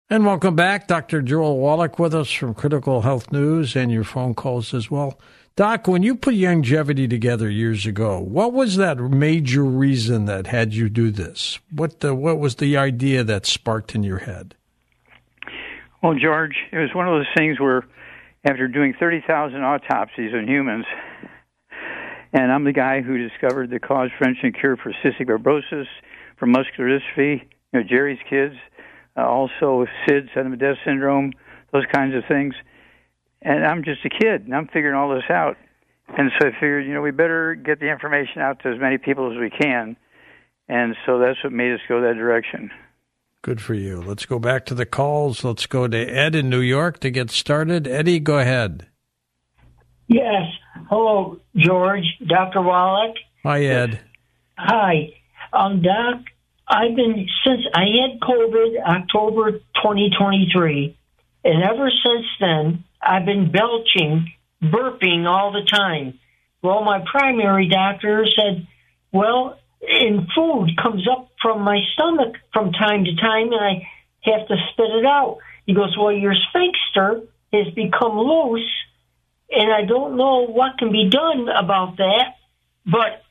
And welcome back. Dr. Joel Wallach with us from Critical Health News and your phone calls as well. Doc, when you put Youngevity together years ago, what was that major reason that had you do this? What was the idea that sparked in your head? Well, George, it was one of those things where after doing 30,000 autopsies on humans, and I'm the guy who discovered the cause, prevention, and cure for cystic fibrosis, for muscular dystrophy, Jerry's kids, also SIDS, sudden death syndrome, those kinds of things. And I'm just a kid, and I'm figuring all this out. And so I figured, we better get the information out to as many people as we can. And so that's what made us go that direction. Good for you. Let's go back to the calls. Let's go to Ed in New York to get started. Eddie, go ahead. Yes. Hello, George. Dr. Wallach. Hi, Ed. Hi. Doc, since I had COVID October 2023, and ever since then, I've been belching, burping all the time. Well, my primary doctor said, and food comes up from my stomach from time to time, and I have to spit it out. He goes, well, your sphincter has become loose, and I don't know what can be done about that, but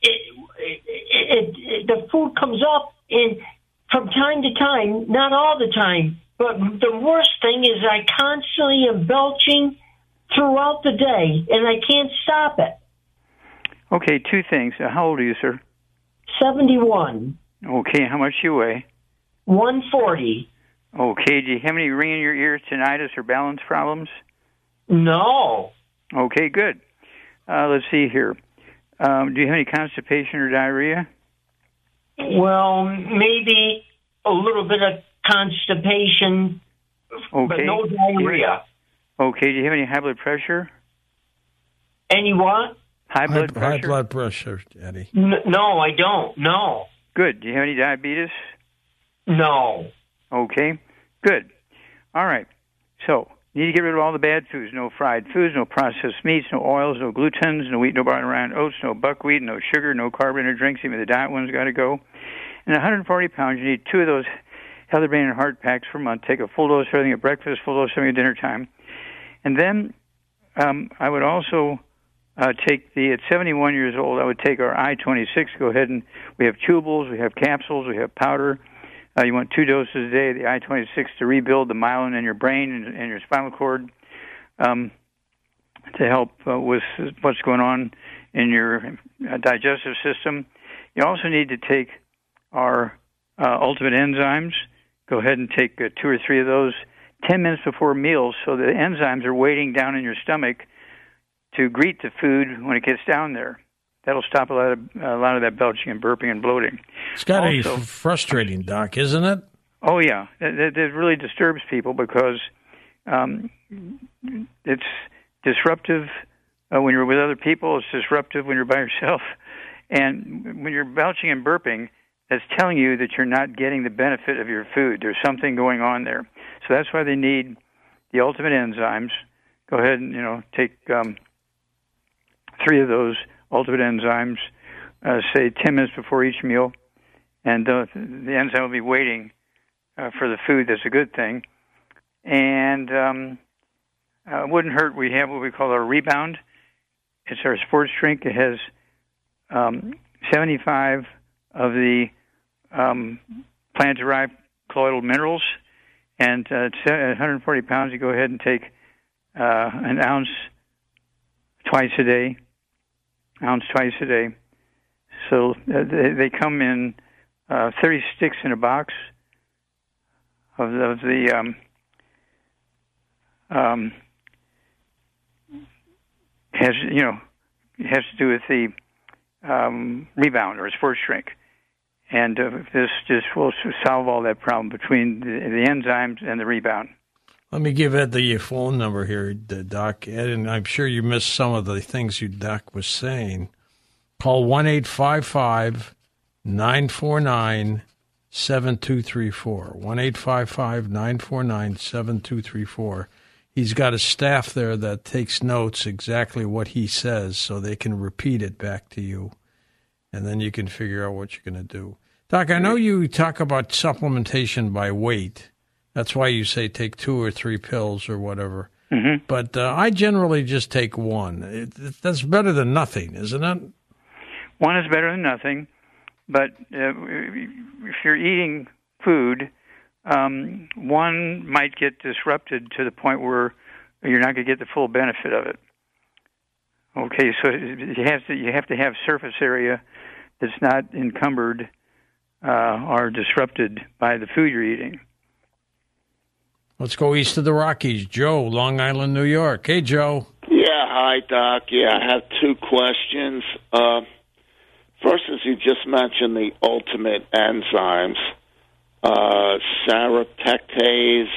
the food comes up, and from time to time, not all the time, but the worst thing is I constantly am belching throughout the day, and I can't stop it. Okay, two things. How old are you, sir? 71. Okay, how much do you weigh? 140. Okay, do you have any ring in your ears, tinnitus, or balance problems? No. Okay, good. Let's see here. Do you have any constipation or diarrhea? Well, maybe a little bit of constipation, but no diarrhea. Okay, do you have any high blood pressure? Any what? High blood pressure? High blood pressure, Eddie. No, I don't. No. Good. Do you have any diabetes? No. Okay, good. All right. So, you need to get rid of all the bad foods. No fried foods, no processed meats, no oils, no glutens, no wheat, no barley, rye, oats, no buckwheat, no sugar, no carbonated drinks. Even the diet one's got to go. And 140 pounds, you need 2 of those Healthy Brain and Heart packs per month. Take a full dose of everything at breakfast, full dose of everything at dinner time. And then I would also take at 71 years old, I would take our I-26. Go ahead and we have chewables, we have capsules, we have powder. You want 2 doses a day of the I-26 to rebuild the myelin in your brain and your spinal cord to help with what's going on in your digestive system. You also need to take our Ultimate Enzymes. Go ahead and take 2 or 3 of those 10 minutes before meals so the enzymes are waiting down in your stomach to greet the food when it gets down there. That'll stop a lot of that belching and burping and bloating. It's got to be frustrating, Doc, isn't it? Oh, yeah. It really disturbs people because it's disruptive when you're with other people. It's disruptive when you're by yourself. And when you're belching and burping, that's telling you that you're not getting the benefit of your food. There's something going on there. So that's why they need the Ultimate Enzymes. Go ahead and, take 3 of those Ultimate Enzymes, say 10 minutes before each meal, and the enzyme will be waiting for the food. That's a good thing. And it wouldn't hurt. We have what we call our Rebound. It's our sports drink. It has 75 of the plant-derived colloidal minerals, and at 140 pounds, you go ahead and take an ounce twice a day. So they come in 30 sticks in a box of the it has to do with the Rebound or sports drink. And this just will solve all that problem between the enzymes and the Rebound. Let me give Ed the phone number here, Doc. Ed, and I'm sure you missed some of the things Doc was saying. Call 1-855-949-7234. 1-855-949-7234. He's got a staff there that takes notes exactly what he says so they can repeat it back to you. And then you can figure out what you're going to do. Doc, I know you talk about supplementation by weight. That's why you say take 2 or 3 pills or whatever. Mm-hmm. But I generally just take one. That's better than nothing, isn't it? One is better than nothing, but if you're eating food, one might get disrupted to the point where you're not going to get the full benefit of it. Okay, so you have to have surface area that's not encumbered or disrupted by the food you're eating. Let's go east of the Rockies. Joe, Long Island, New York. Hey, Joe. Yeah, hi, Doc. Yeah, I have 2 questions. First, as you just mentioned, the ultimate enzymes, serrapeptase,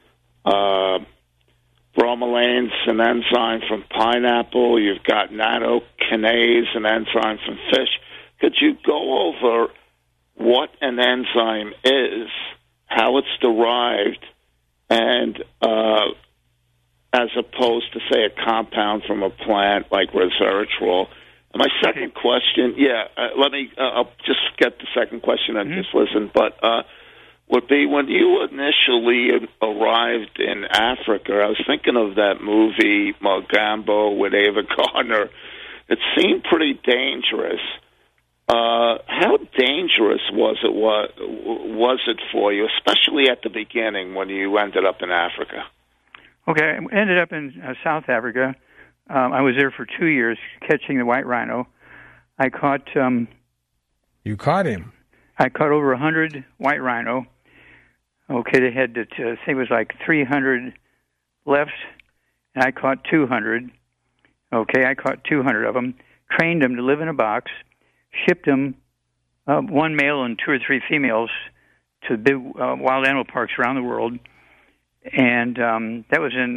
bromelain's an enzyme from pineapple. You've got nattokinase, an enzyme from fish. Could you go over what an enzyme is, how it's derived, and as opposed to, say, a compound from a plant like resveratrol? And my second question, I'll just get the second question and just listen, but would be when you initially arrived in Africa, I was thinking of that movie, Mogambo, with Ava Gardner. It seemed pretty dangerous. How dangerous was it for you, especially at the beginning when you ended up in Africa? Okay, I ended up in South Africa. I was there for 2 years catching the white rhino. I caught... You caught him? I caught over 100 white rhino. Okay, they had, I think it was like 300 left, and I caught 200. Okay, I caught 200 of them, trained them to live in a box, shipped them, 1 male and 2 or 3 females, to big wild animal parks around the world. And that was in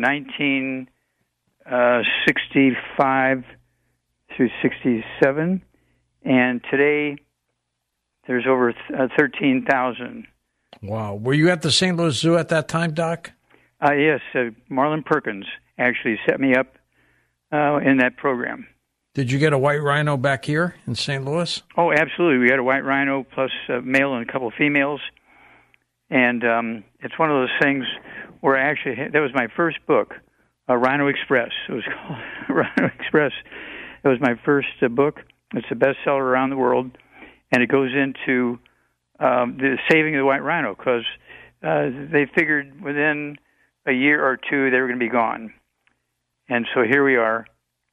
1965 through 67. And today, there's over 13,000. Wow. Were you at the St. Louis Zoo at that time, Doc? Yes. Marlon Perkins actually set me up in that program. Did you get a white rhino back here in St. Louis? Oh, absolutely. We had a white rhino plus a male and a couple of females. And it's one of those things where that was my first book, Rhino Express. It was called Rhino Express. It was my first book. It's a bestseller around the world. And it goes into the saving of the white rhino because they figured within a year or 2 they were going to be gone. And so here we are.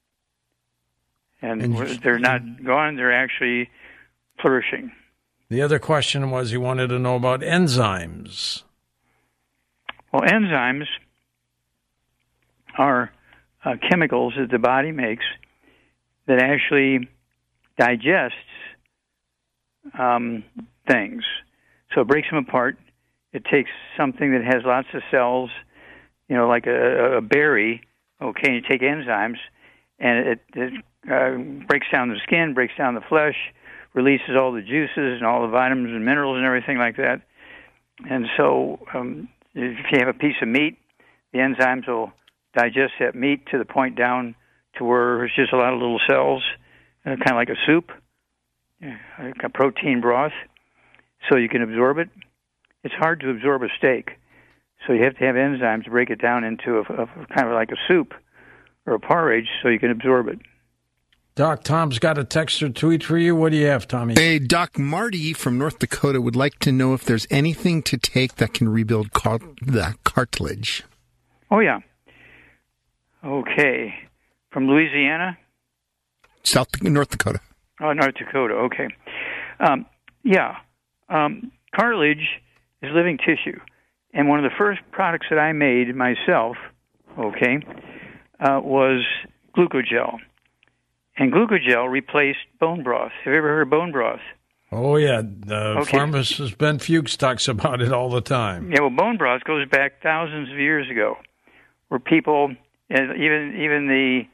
And they're not gone, they're actually flourishing. The other question was he wanted to know about enzymes. Well, enzymes are chemicals that the body makes that actually digests things. So it breaks them apart. It takes something that has lots of cells, like a berry, okay, and you take enzymes, and it breaks down the skin, breaks down the flesh, releases all the juices and all the vitamins and minerals and everything like that. And so if you have a piece of meat, the enzymes will digest that meat to the point down to where it's just a lot of little cells, kind of like a soup, like a protein broth, so you can absorb it. It's hard to absorb a steak, so you have to have enzymes to break it down into a kind of like a soup or a porridge so you can absorb it. Doc, Tom's got a text or tweet for you. What do you have, Tommy? Hey, Doc, Marty from North Dakota would like to know if there's anything to take that can rebuild the cartilage. Oh, yeah. Okay. From Louisiana? North Dakota. Oh, North Dakota. Okay. Cartilage is living tissue. And one of the first products that I made myself, was Glucogel. And Glucogel replaced bone broth. Have you ever heard of bone broth? Oh, yeah. Pharmacist Ben Fuchs talks about it all the time. Yeah, well, bone broth goes back thousands of years ago, where people, even the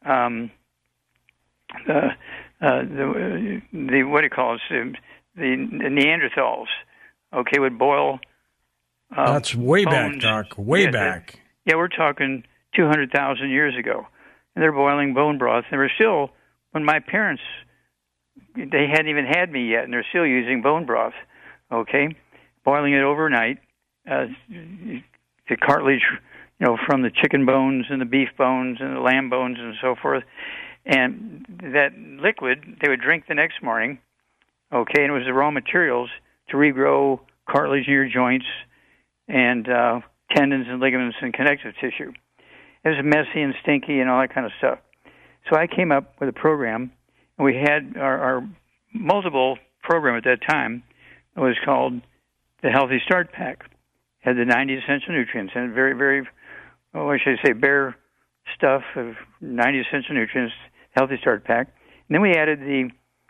what do you call it? The Neanderthals, would boil. That's way bones. back, Doc. Way back. Yeah, we're talking 200,000 years ago. And they're boiling bone broth. And they were still, when my parents, they hadn't even had me yet, and they're still using bone broth, boiling it overnight the cartilage, from the chicken bones and the beef bones and the lamb bones and so forth. And that liquid they would drink the next morning, okay, and it was the raw materials to regrow cartilage in your joints and tendons and ligaments and connective tissue. It was messy and stinky and all that kind of stuff. So I came up with a program, and we had our multiple program at that time. It was called the Healthy Start Pack. It had the 90 essential nutrients and very, very, what should I say, bare stuff of 90 essential nutrients, Healthy Start Pack. And then we added the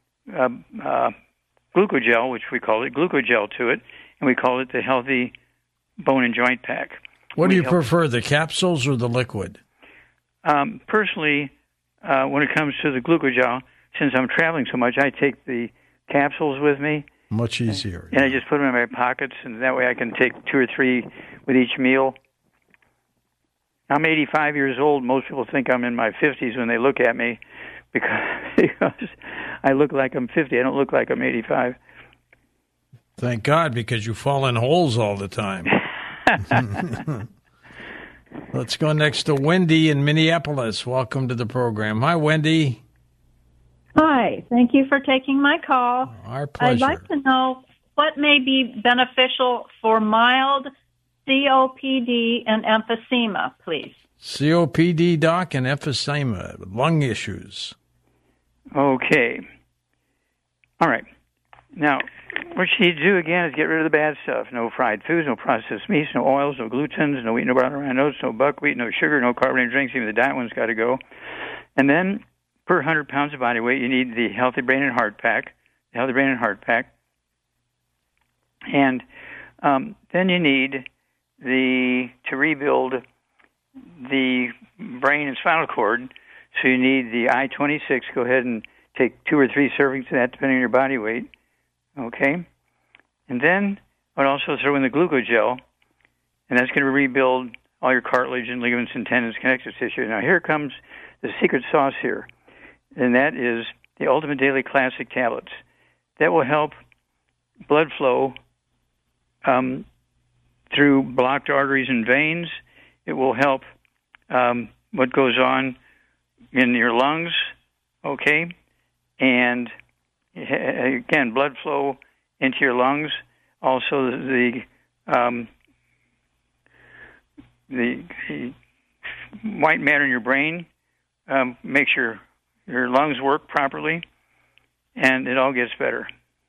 glucogel, which we called it glucogel, to it, and we called it the Healthy Bone and Joint Pack. What do you prefer, the capsules or the liquid? Personally, when it comes to the glucogel, since I'm traveling so much, I take the capsules with me. Much easier. And I just put them in my pockets, and that way I can take 2 or 3 with each meal. I'm 85 years old. Most people think I'm in my 50s when they look at me because I look like I'm 50. I don't look like I'm 85. Thank God, because you fall in holes all the time. Let's go next to Wendy in Minneapolis. Welcome to the program. Hi, Wendy. Hi. Thank you for taking my call. Our pleasure. I'd like to know what may be beneficial for mild COPD and emphysema, please. COPD, Doc, and emphysema, lung issues. Okay. All right. Now, what you need to do, again, is get rid of the bad stuff. No fried foods, no processed meats, no oils, no glutens, no wheat, no brown around oats, no buckwheat, no sugar, no carbonated drinks. Even the diet one's got to go. And then, per 100 pounds of body weight, you need the Healthy Brain and Heart Pack. The Healthy Brain and Heart Pack. And then you need to rebuild the brain and spinal cord. So you need the I-26. Go ahead and take 2 or 3 servings of that, depending on your body weight. Okay? And then I'd also throw in the glucogel, and that's going to rebuild all your cartilage and ligaments and tendons, connective tissue. Now here comes the secret sauce here, and that is the Ultimate Daily Classic tablets. That will help blood flow through blocked arteries and veins. It will help what goes on in your lungs, okay? And again, blood flow into your lungs. Also, the white matter in your brain makes your lungs work properly, and it all gets better.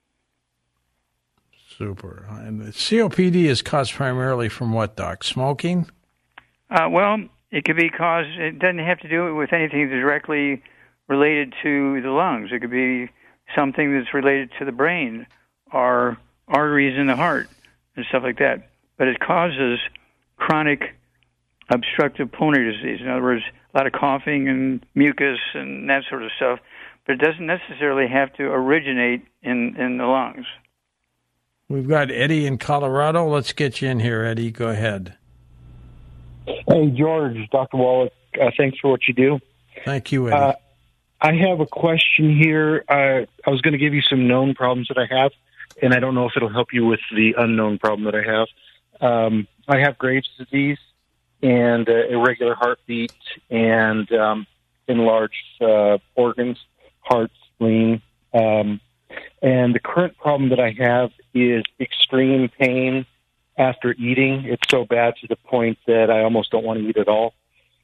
Super. And the COPD is caused primarily from what, Doc? Smoking? Well, it could be caused, it doesn't have to do with anything directly related to the lungs. It could be something that's related to the brain or arteries in the heart and stuff like that. But it causes chronic obstructive pulmonary disease. In other words, a lot of coughing and mucus and that sort of stuff. But it doesn't necessarily have to originate in the lungs. We've got Eddie in Colorado. Let's get you in here, Eddie. Go ahead. Hey, George, Dr. Wallach, thanks for what you do. Thank you, Eddie. I have a question here. I was going to give you some known problems that I have, and I don't know if it'll help you with the unknown problem that I have. I have Graves' disease and irregular heartbeat and enlarged organs, heart, spleen. And the current problem that I have is extreme pain after eating. It's so bad to the point that I almost don't want to eat at all.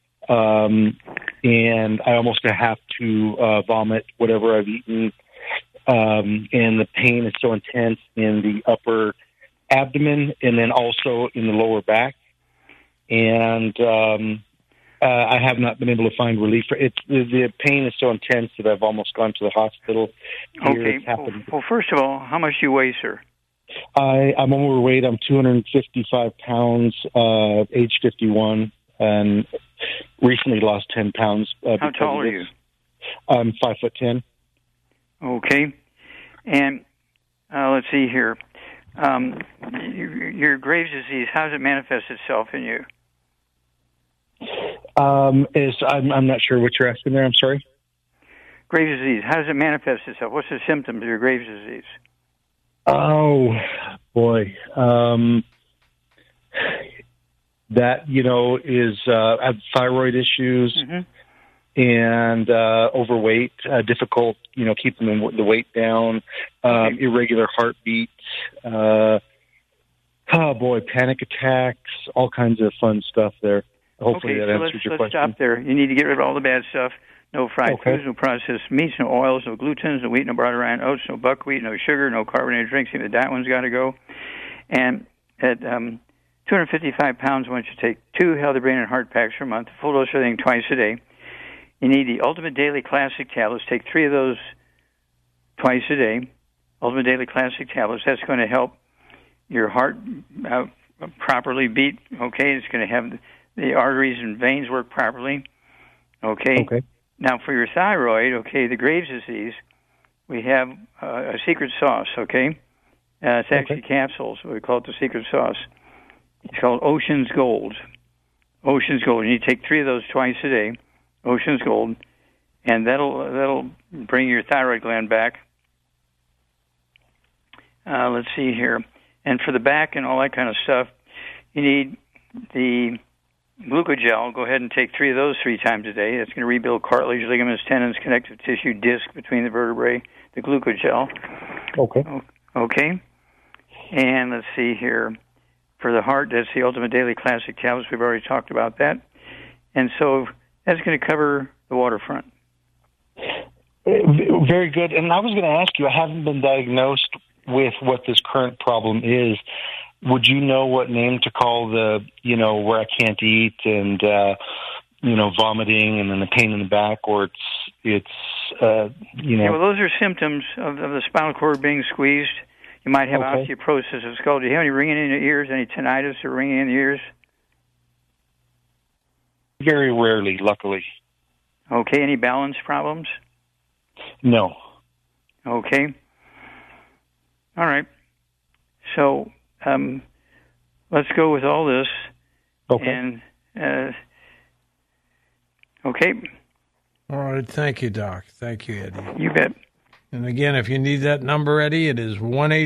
And I almost have to vomit whatever I've eaten. And the pain is so intense in the upper abdomen and then also in the lower back. And I have not been able to find relief for it. The pain is so intense that I've almost gone to the hospital. Okay. Well, first of all, how much do you weigh, sir? I'm overweight. I'm 255 pounds, age 51, and recently lost 10 pounds. How tall are you? I'm 5'10". Okay. And let's see here. Your Graves' disease, how does it manifest itself in you? I'm not sure what you're asking there. I'm sorry. Graves' disease, how does it manifest itself? What's the symptoms of your Graves' disease? Oh, boy. that, is have thyroid issues and overweight, difficult, keeping the weight down, irregular heartbeat, panic attacks, all kinds of fun stuff there. Hopefully that answers your question. Let's stop there. You need to get rid of all the bad stuff. No fried foods, no processed meats, no oils, no glutens, no wheat, no broad rye oats, no buckwheat, no sugar, no carbonated drinks. Even that one's got to go. And at 255 pounds, I want you to take 2 Healthy Brain and Heart Packs per month, full dose of everything twice a day. You need the Ultimate Daily Classic tablets. Take 3 of those twice a day. Ultimate Daily Classic tablets. That's going to help your heart properly beat. Okay, it's going to have the arteries and veins work properly. Okay. Now, for your thyroid, the Graves' disease, we have a secret sauce, it's actually capsules. We call it the secret sauce. It's called Ocean's Gold. Ocean's Gold. You need to take 3 of those twice a day, Ocean's Gold, and that'll bring your thyroid gland back. Let's see here. And for the back and all that kind of stuff, you need the Glucogel. Go ahead and take 3 of those 3 times a day. That's going to rebuild cartilage, ligaments, tendons, connective tissue, disc between the vertebrae, the Glucogel. Okay. And let's see here. For the heart, that's the Ultimate Daily Classic tablets. We've already talked about that. And so that's going to cover the waterfront. Very good. And I was going to ask you, I haven't been diagnosed with what this current problem is. Would you know what name to call the, where I can't eat and, vomiting and then the pain in the back, or it's well, those are symptoms of the spinal cord being squeezed. You might have osteoporosis of the skull. Do you have any ringing in the ears, any tinnitus or ringing in the ears? Very rarely, luckily. Okay, any balance problems? No. Okay. All right. So, let's go with all this. Okay. And, okay. All right. Thank you, Doc. Thank you, Eddie. You bet. And again, if you need that number, Eddie, it is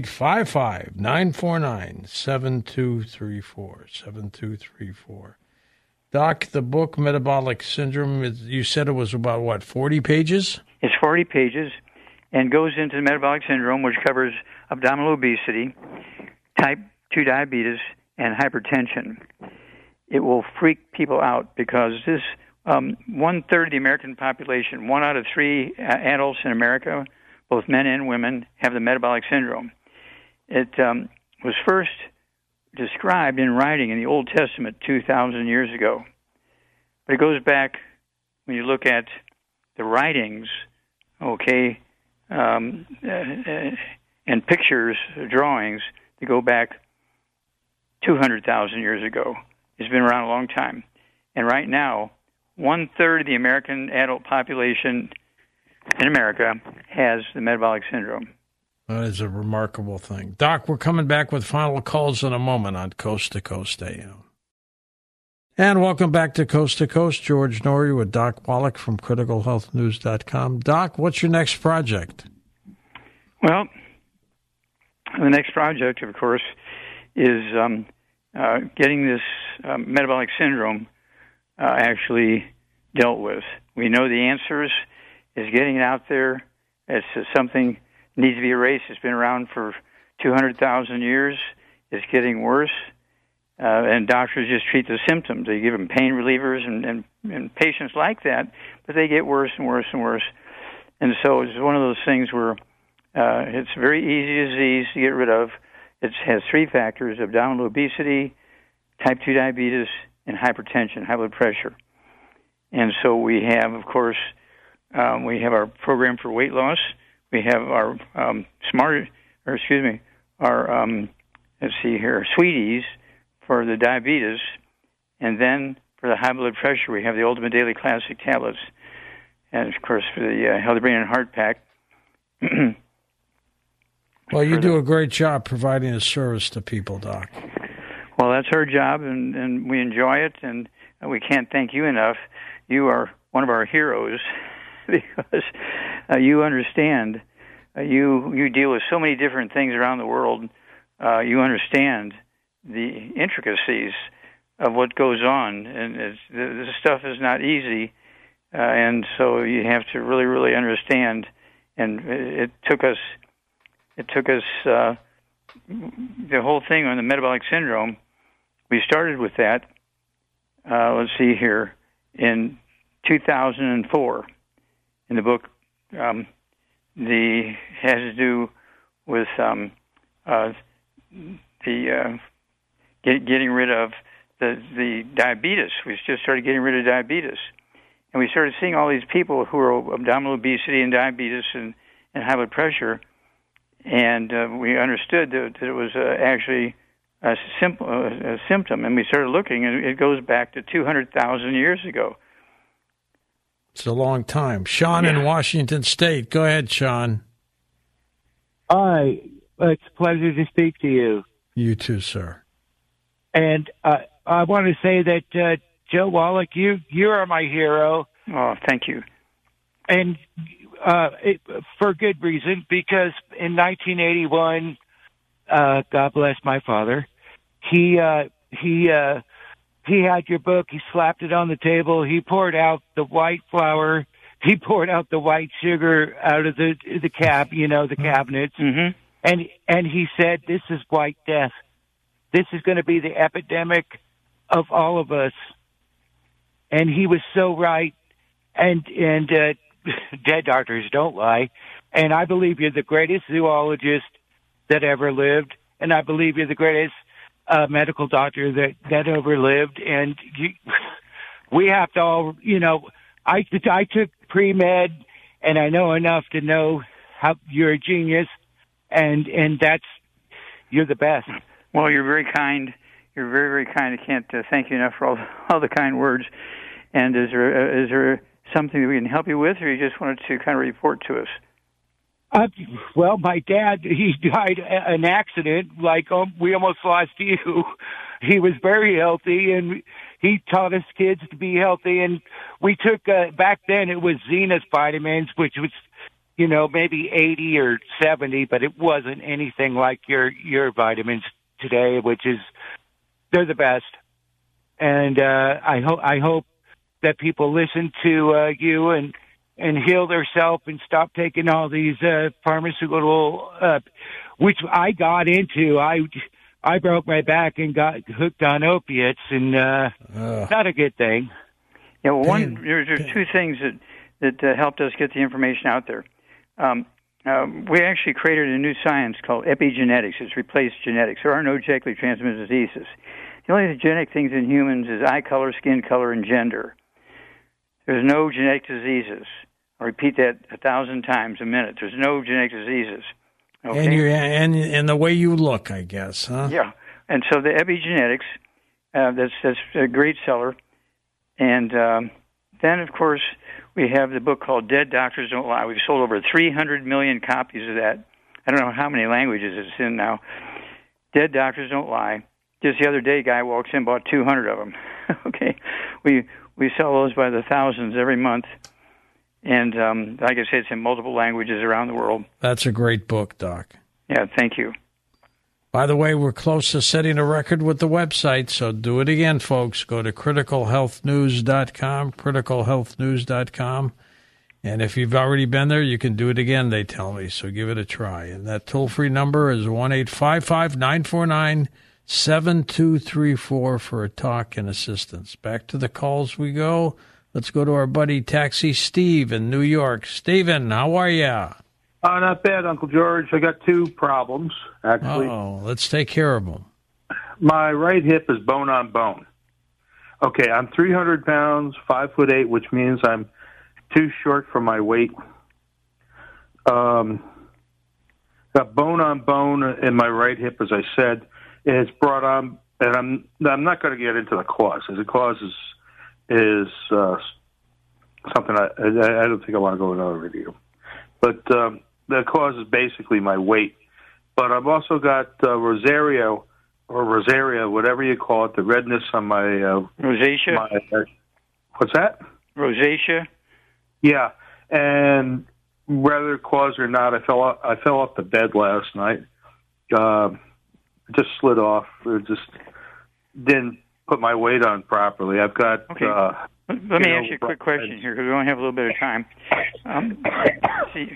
1-855-949-7234, 7234. Doc, the book Metabolic Syndrome, you said it was about, 40 pages? It's 40 pages and goes into the metabolic syndrome, which covers abdominal obesity, type 2 diabetes, and hypertension. It will freak people out because this 1/3 of the American population, 1 out of 3 adults in America, both men and women, have the metabolic syndrome. It was first described in writing in the Old Testament 2,000 years ago. But it goes back, when you look at the writings, and pictures, drawings, that go back 200,000 years ago. It's been around a long time. And right now, 1/3 of the American adult population in America has the metabolic syndrome. That is a remarkable thing. Doc, we're coming back with final calls in a moment on Coast to Coast AM. And welcome back to Coast. George Noory with Doc Wallach from CriticalHealthNews.com. Doc, what's your next project? Well, the next project, of course, is getting this metabolic syndrome actually dealt with. We know the answers. Is getting it out there. It's something needs to be erased. It's been around for 200,000 years. It's getting worse. And doctors just treat the symptoms. They give them pain relievers, and patients like that, but they get worse and worse and worse. And so it's one of those things where it's a very easy disease to get rid of. It has 3 factors: abdominal obesity, type 2 diabetes, and hypertension, high blood pressure. And so we have, of course, we have our program for weight loss. We have our Sweeties for the diabetes, and then for the high blood pressure, we have the Ultimate Daily Classic tablets, and of course for the Healthy Brain and Heart Pack. Well, you do a great job providing a service to people, Doc. Well, that's our job, and we enjoy it, and we can't thank you enough. You are one of our heroes because you understand. You deal with so many different things around the world. You understand the intricacies of what goes on, and this stuff is not easy, and so you have to really, really understand. And it took us the whole thing on the metabolic syndrome. We started with that. Let's see here, in 2004, in the book, has to do with getting rid of the diabetes. We just started getting rid of diabetes, and we started seeing all these people who are abdominal obesity and diabetes and high blood pressure, and we understood that it was actually a symptom, and we started looking, and it goes back to 200,000 years ago. It's a long time. Sean in Washington State. Go ahead, Sean. Hi. It's a pleasure to speak to you. You too, sir. And I want to say that, Joe Wallach, you are my hero. Oh, thank you. And for good reason, because in 1981, God bless my father, he had your book. He slapped it on the table. He poured out the white flour. He poured out the white sugar out of the the cabinets. Mm-hmm. And he said, "This is white death. This is going to be the epidemic of all of us." And he was so right. And dead doctors don't lie. And I believe you're the greatest zoologist that ever lived. And I believe you're the greatest medical doctor that ever lived. And we have to all, I took pre-med, and I know enough to know how you're a genius. And you're the best. Well, you're very kind. You're very, very kind. I can't thank you enough for all the kind words. And is there something that we can help you with, or you just wanted to kind of report to us? Well, my dad, he died in an accident. We almost lost you. He was very healthy, and he taught us kids to be healthy. And we took, back then it was Zenith vitamins, which was, maybe 80 or 70, but it wasn't anything like your vitamins today, they're the best. And I hope that people listen to you and heal themselves and stop taking all these pharmaceutical, which I got into. I broke my back and got hooked on opiates, and not a good thing. Yeah, well, there's two things that helped us get the information out there. We actually created a new science called epigenetics. It's replaced genetics. There are no genetically transmitted diseases. The only genetic things in humans is eye color, skin color, and gender. There's no genetic diseases. I repeat that 1,000 times a minute. There's no genetic diseases. Okay? And the way you look, I guess, huh? Yeah. And so the epigenetics, that's a great seller. And then, of course, we have the book called Dead Doctors Don't Lie. We've sold over 300 million copies of that. I don't know how many languages it's in now. Dead Doctors Don't Lie. Just the other day, a guy walks in, bought 200 of them. Okay. We sell those by the thousands every month. And like I said, it's in multiple languages around the world. That's a great book, Doc. Yeah, thank you. By the way, we're close to setting a record with the website, so do it again, folks. Go to criticalhealthnews.com, criticalhealthnews.com. And if you've already been there, you can do it again, they tell me, so give it a try. And that toll-free number is 1-855-949-7234 for a talk and assistance. Back to the calls we go. Let's go to our buddy Taxi Steve in New York. Steven, how are you? Not bad, Uncle George. I got two problems, actually. Oh, let's take care of them. My right hip is bone on bone. Okay, I'm 300 pounds, 5'8", which means I'm too short for my weight. Got bone on bone in my right hip, as I said. It's brought on, and I'm not going to get into the cause. The cause is something I don't think I want to go into over video. But the cause is basically my weight. But I've also got rosaria, whatever you call it, the redness on my... rosacea? What's that? Rosacea? Yeah. And whether cause or not, I fell off the bed last night. It just slid off. It just didn't put my weight on properly. I've got. Okay. Let me ask you a quick question here, because we only have a little bit of time. See,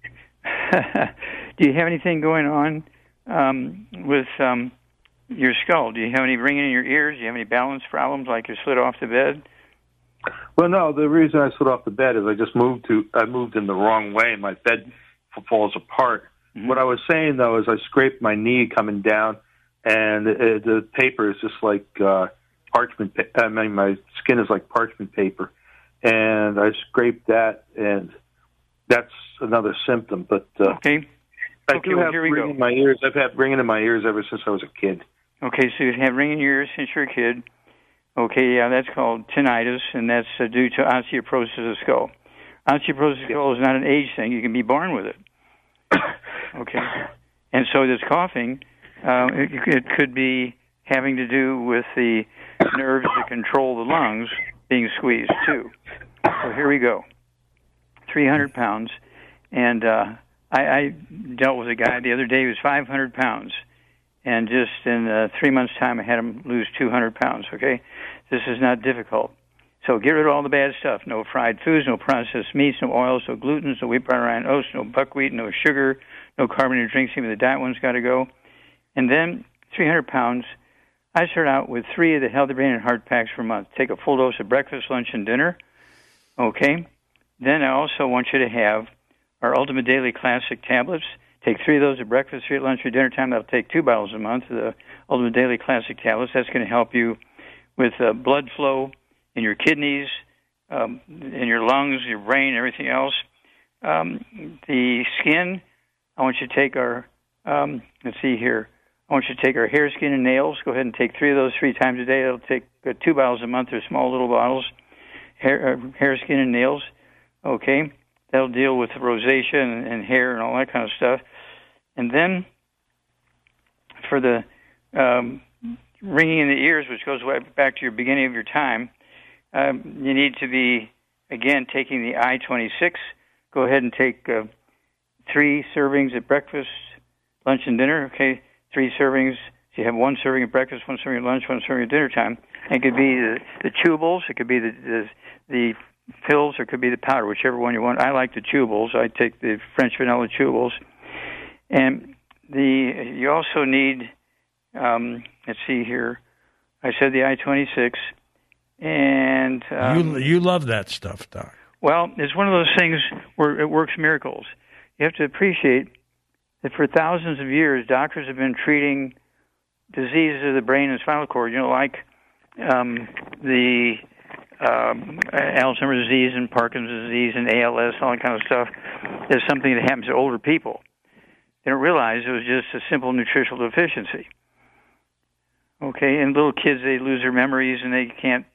do you have anything going on with your skull? Do you have any ringing in your ears? Do you have any balance problems, like you slid off the bed? Well, no. The reason I slid off the bed is I moved in the wrong way, and my bed falls apart. Mm-hmm. What I was saying though is I scraped my knee coming down, and the paper is just like parchment. I mean, my skin is like parchment paper, and I scraped that, and that's another symptom. But okay. I do have ringing in my ears. I've had ringing in my ears ever since I was a kid. Okay, so you've had ringing in your ears since you're a kid. Okay, yeah, that's called tinnitus, and that's due to osteoporosis of the skull. Osteoporosis of the skull is not an age thing. You can be born with it. Okay. And so this coughing, it could be having to do with the nerves that control the lungs being squeezed, too. So here we go. 300 pounds. And I dealt with a guy the other day who was 500 pounds. And just in 3 months' time, I had him lose 200 pounds, okay? This is not difficult. So get rid of all the bad stuff. No fried foods, no processed meats, no oils, no gluten, no wheat, brown, rye, oats, no buckwheat, no sugar, no carbonated drinks. Even the diet one's got to go. And then 300 pounds, I start out with 3 of the Healthy Brain and Heart Packs per month. Take a full dose of breakfast, lunch, and dinner, okay? Then I also want you to have our Ultimate Daily Classic tablets. Take 3 of those at breakfast, 3 at lunch, or dinner time. That'll take 2 bottles a month of the Ultimate Daily Classic tablets. That's going to help you with blood flow in your kidneys, in your lungs, your brain, everything else. The skin, I want you to take our, let's see here, I want you to take our hair, skin, and nails. Go ahead and take 3 of those 3 times a day. It'll take 2 bottles a month. They're small little bottles. Hair, skin, and nails. Okay. That'll deal with rosacea and hair and all that kind of stuff. And then for the ringing in the ears, which goes back to your beginning of your time, you need to be, again, taking the I-26. Go ahead and take 3 servings at breakfast, lunch, and dinner. Okay, 3 servings. So you have 1 serving at breakfast, 1 serving at lunch, 1 serving at dinner time. And it could be the chewables. It could be the pills, or it could be the powder, whichever one you want. I like the chewables. I take the French vanilla chewables. And you also need, let's see here, I said the I-26. And you love that stuff, Doc. Well, it's one of those things where it works miracles. You have to appreciate that for thousands of years, doctors have been treating diseases of the brain and spinal cord, like the Alzheimer's disease and Parkinson's disease and ALS, all that kind of stuff, is something that happens to older people. They don't realize it was just a simple nutritional deficiency. Okay, and little kids, they lose their memories and they can't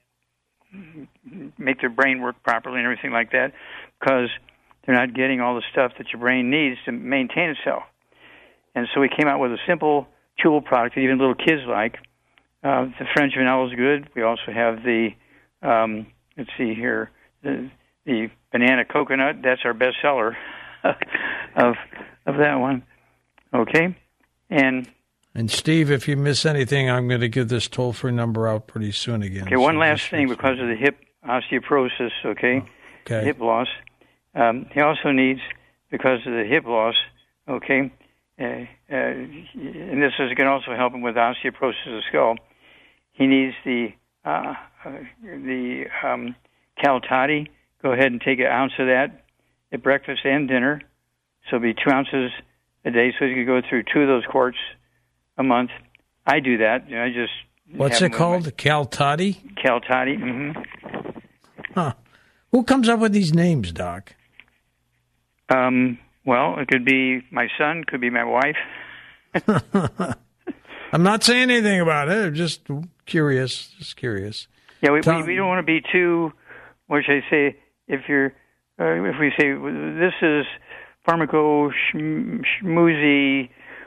make their brain work properly and everything like that because they're not getting all the stuff that your brain needs to maintain itself. And so we came out with a simple chewable product that even little kids like. The French vanilla is good. We also have the, let's see here, the banana coconut. That's our best seller of that one. Okay? And Steve, if you miss anything, I'm going to give this toll-free number out pretty soon again. Okay, one last thing because of the hip osteoporosis, okay? Okay. Hip loss. He also needs, because of the hip loss, okay, and this can also help him with osteoporosis of the skull. He needs the Caltati. Go ahead and take an ounce of that at breakfast and dinner. So it'll be 2 ounces a day, so you can go through 2 of those quarts a month. I do that. I just. What's it called? Caltati? Caltati. Mm-hmm. Huh. Who comes up with these names, Doc? Well, it could be my son, could be my wife. I'm not saying anything about it. I'm just curious. Yeah, we don't want to be too. What should I say? If we say this is pharmaco schmoozy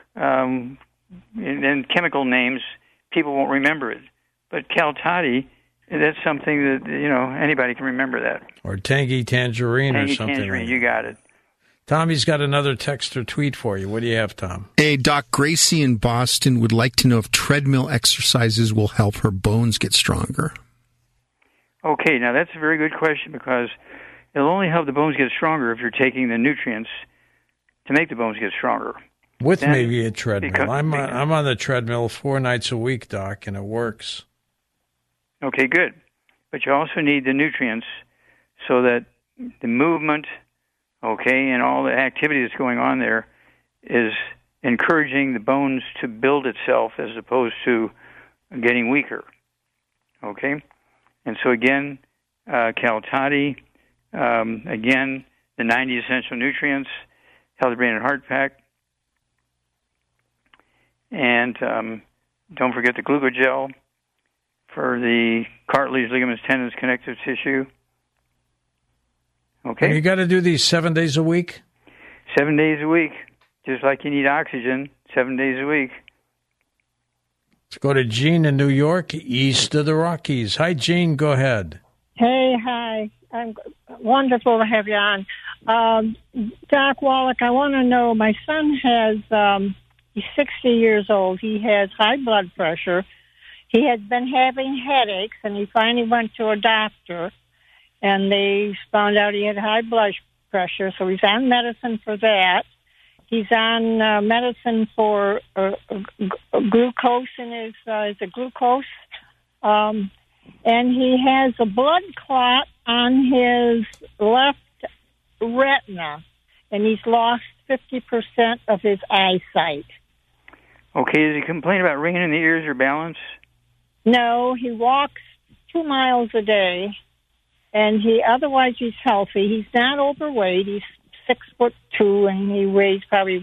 and chemical names, people won't remember it. But Caltati, that's something that anybody can remember that. Or tangy tangerine or something. Tangerine, you got it. Tommy's got another text or tweet for you. What do you have, Tom? Hey, Doc, Gracie in Boston would like to know if treadmill exercises will help her bones get stronger. Okay, now that's a very good question because it'll only help the bones get stronger if you're taking the nutrients to make the bones get stronger. With then, maybe a treadmill. I'm on the treadmill 4 nights a week, Doc, and it works. Okay, good. But you also need the nutrients so that the movement, okay, and all the activity that's going on there is encouraging the bones to build itself as opposed to getting weaker. Okay? And so again, Caltati, again, the 90 essential nutrients, Healthy Brain and Heart Pack, and don't forget the glucogel for the cartilage, ligaments, tendons, connective tissue. Okay. And you got to do these 7 days a week? 7 days a week. Just like you need oxygen, 7 days a week. Let's go to Gene in New York, east of the Rockies. Hi, Gene. Go ahead. Hey, hi. I'm wonderful to have you on. Doc Wallach, I want to know, my son has, he's 60 years old. He has high blood pressure. He has been having headaches, and he finally went to a doctor, and they found out he had high blood pressure, so he's on medicine for that. He's on medicine for glucose in his glucose, and he has a blood clot on his left retina, and he's lost 50% of his eyesight. Okay, does he complain about ringing in the ears or balance? No, he walks 2 miles a day, and otherwise he's healthy. He's not overweight. He's 6'2", and he weighs probably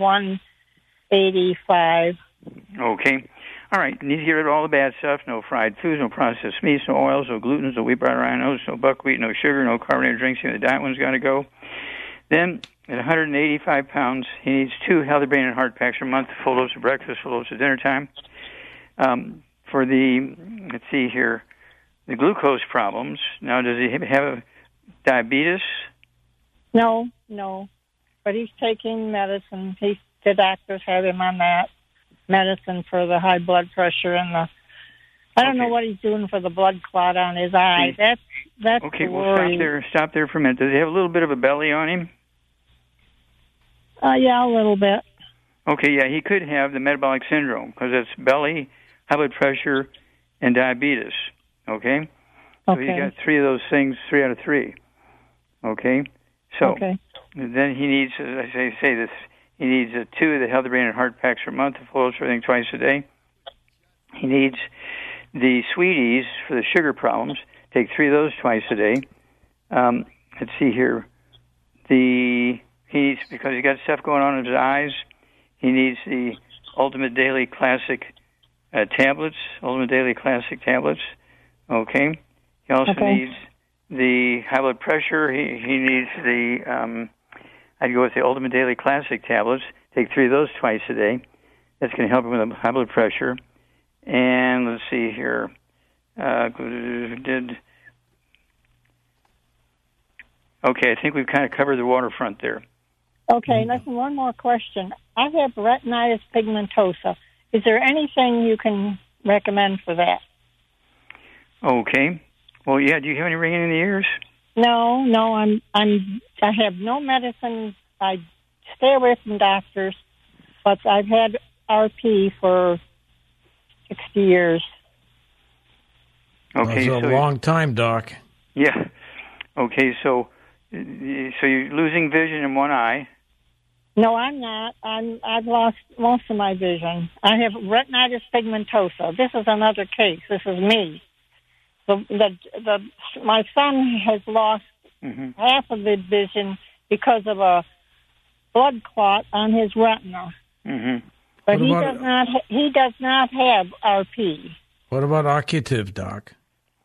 185. Okay. All right. You need to get rid of all the bad stuff. No fried foods, no processed meats, no oils, no glutens, no wheat, butter, iron, oats, no buckwheat, no sugar, no carbonated drinks. The diet one's got to go. Then, at 185 pounds, he needs 2 Healthy Brain and Heart Packs a month, full dose of breakfast, full dose of dinner time. For the, let's see here, the glucose problems. Now, does he have diabetes? No. But he's taking medicine. The doctors have him on that medicine for the high blood pressure and the. I don't know what he's doing for the blood clot on his eye. That's okay. The Well, worry. stop there for a minute. Does he have a little bit of a belly on him? Yeah, a little bit. Okay, yeah, he could have the metabolic syndrome because it's belly, high blood pressure, and diabetes. Okay? So he's got 3 of those things, 3 out of 3. Okay? So then he needs, as I say this, he needs 2 of the Healthy Brain and Heart Packs per month, full dose for everything twice a day. He needs the Sweeties for the sugar problems. Take 3 of those twice a day. Let's see here. He needs, because he's got stuff going on in his eyes, he needs the Ultimate Daily Classic tablets. Okay. He also needs the high blood pressure. He needs the, I'd go with the Ultimate Daily Classic tablets. Take 3 of those twice a day. That's going to help him with the high blood pressure. And let's see here. Okay, I think we've kind of covered the waterfront there. Okay, listen, one more question. I have retinitis pigmentosa. Is there anything you can recommend for that? Okay. Well, yeah, do you have any ringing in the ears? No, I have no medicine. I stay away from doctors, but I've had RP for 60 years. Okay, that's a long time, Doc. Yeah. Okay, so you're losing vision in one eye. No, I'm not. I've lost most of my vision. I have retinitis pigmentosa. This is another case. This is me. My son has lost half of his vision because of a blood clot on his retina. Mm-hmm. But he does not have RP. What about occupative, Doc?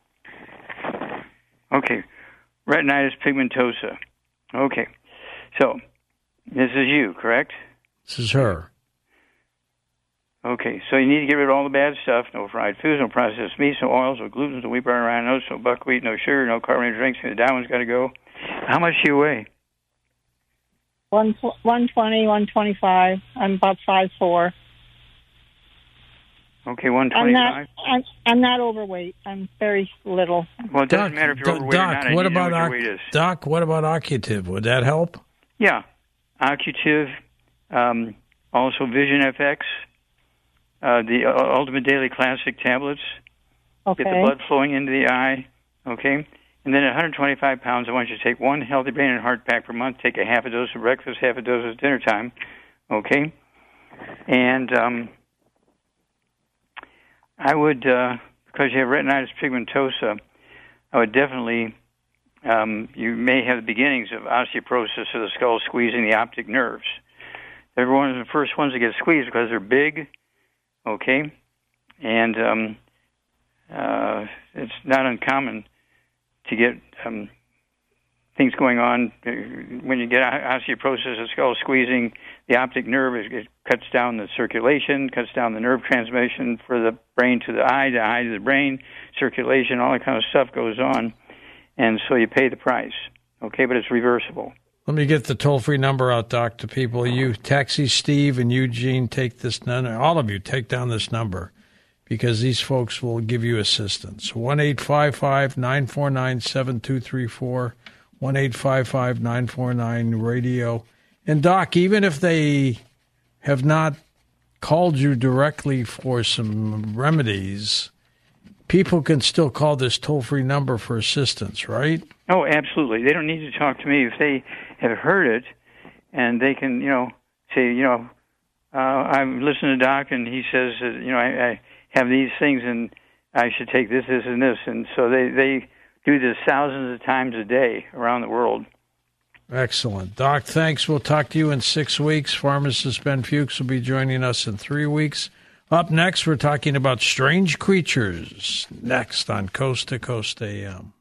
Okay. Retinitis pigmentosa. Okay. So, this is you, correct? This is her. Okay, so you need to get rid of all the bad stuff. No fried foods, no processed meats, no oils, no gluten, no wheat, butter, iron, oats, no buckwheat, no sugar, no carbonated drinks. The diet one's got to go. How much do you weigh? 120, 125. I'm about 5'4". Okay, 125. I'm not overweight. I'm very little. Well, it doesn't matter if you're overweight Doc, or not. what about your weight is. Doc, what about Occutive? Would that help? Yeah. Occutive, also Vision FX, the Ultimate Daily Classic tablets. Okay. Get the blood flowing into the eye. Okay. And then at 125 pounds, I want you to take one Healthy Brain and Heart pack per month. Take a half a dose at breakfast, half a dose at dinner time. Okay. And I would, because you have retinitis pigmentosa, I would definitely, you may have the beginnings of osteoporosis of the skull squeezing the optic nerves. They're one of the first ones that get squeezed because they're big, okay? And it's not uncommon to get things going on when you get osteoporosis, the skull squeezing the optic nerve. It cuts down the circulation, cuts down the nerve transmission for the brain to the eye to the brain, circulation, all that kind of stuff goes on. And so you pay the price, okay? But it's reversible. Let me get the toll-free number out, Doc, to people. You, Taxi Steve and Eugene, take this number. All of you, take down this number because these folks will give you assistance. 1-855-949-7234, 1-855-949-RADIO. And, Doc, even if they have not called you directly for some remedies, people can still call this toll-free number for assistance, right? Oh, absolutely. They don't need to talk to me. If they have heard it, and they can, say, I'm listening to Doc, and he says, I have these things, and I should take this, this, and this. And so they do this thousands of times a day around the world. Excellent. Doc, thanks. We'll talk to you in 6 weeks. Pharmacist Ben Fuchs will be joining us in 3 weeks. Up next, we're talking about strange creatures. Next on Coast to Coast AM.